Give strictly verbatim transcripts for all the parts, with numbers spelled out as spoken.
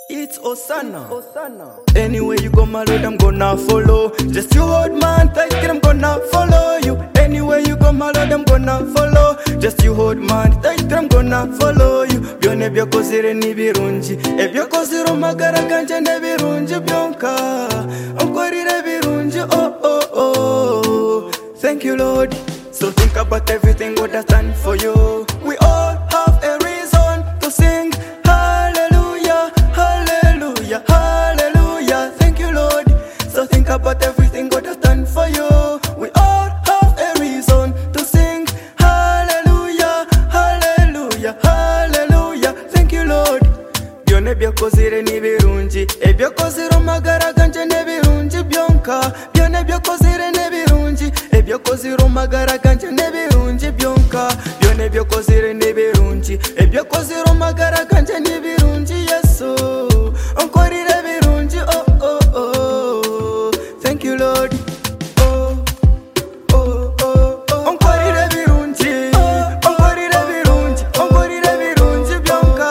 It's Osana. Osana. Anywhere you go, my Lord, I'm gonna follow. Just you hold man tight, I'm gonna follow you. Anywhere you go, my Lord, I'm gonna follow. Just you hold man tight, I'm gonna follow you. Byone byakozere ni birungi, ebyakozere magara ganje ne birungi byonka. Onkorire birungi, oh oh oh. Thank you, Lord. So think about everything God has done for you. We all have a reason to sing. Hallelujah, hallelujah, hallelujah. Thank you, Lord. So think about everything God has done for you. We all have a reason to sing. Hallelujah, hallelujah, hallelujah. Thank you, Lord. Byone byakozere ni birungi, ebyakozere magara ganje ne birungi byonka. Byone byakozere ne birungi, ebyakozere magara ganje ne birungi byonka. Byone byakozere ne birungi, ebyakozere magara ganje ne birungi Yesu. Onkorire birungi, oh oh oh. Thank you, Lord. Oh oh oh oh. Onkorire birungi, onkorire birungi, onkorire birungi byonka.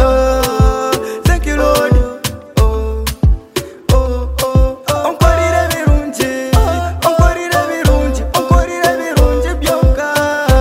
Thank you, Lord. Oh oh oh oh. Onkorire birungi, onkorire birungi, onkorire birungi byonka.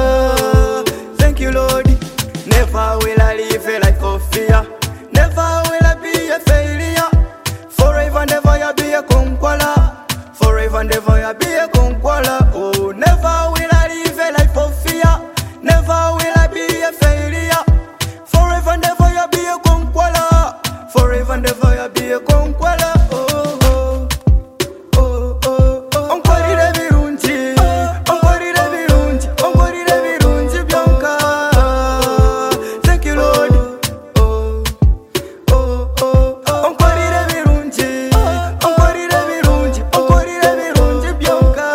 Thank you, Lord. Never will I live a life of fear. Never will I be a failure. Forever and ever I be a conqueror. Forever and ever I be a conqueror. Oh, never will I live a life of fear. Never will I be a failure. Forever and ever I be a conqueror. Forever and ever I be a conqueror. Oh, oh, oh, oh, oh. Onkorire birungi, onkorire birungi, onkorire birungi byonka. Thank you, Lord. Oh, oh, oh, oh. Onkorire birungi, onkorire birungi, onkorire birungi byonka.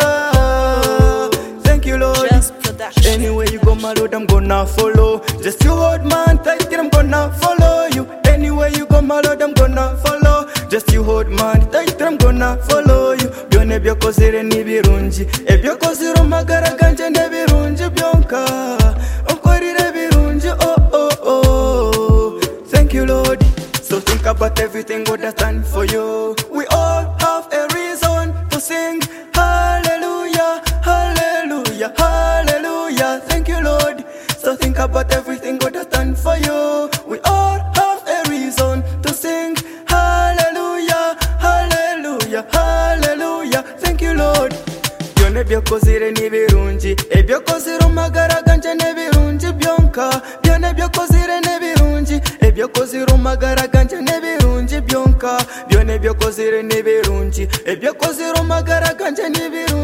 Thank you, Lord. Just production. Anywhere you go, my Lord, I'm gonna follow. Just you hold man tight, I'm gonna follow you. Anywhere you go, my Lord, I'm gonna follow. Just you hold man tight, I'm gonna follow you. Byone byakozere ni birungi, ebyakozere magara ganje ne birungi byonka. Onkorire birungi, oh oh oh. Thank you, Lord. So think about everything God has done for you. We all have a reason to sing. Hallelujah, hallelujah, hallelujah. Thank you, Lord. So think about everything God has done for you. We all have a reason to sing. Hallelujah, hallelujah, hallelujah. Thank you, Lord. Byone byakozere ni birungi, ebyakozere magara ganje ne birungi byonka. Byone byakozere ne birungi, ebyakozere magara ganje ne birungi byonka. Byone byakozere ne birungi, ebyakozere magara ganje ne birungi.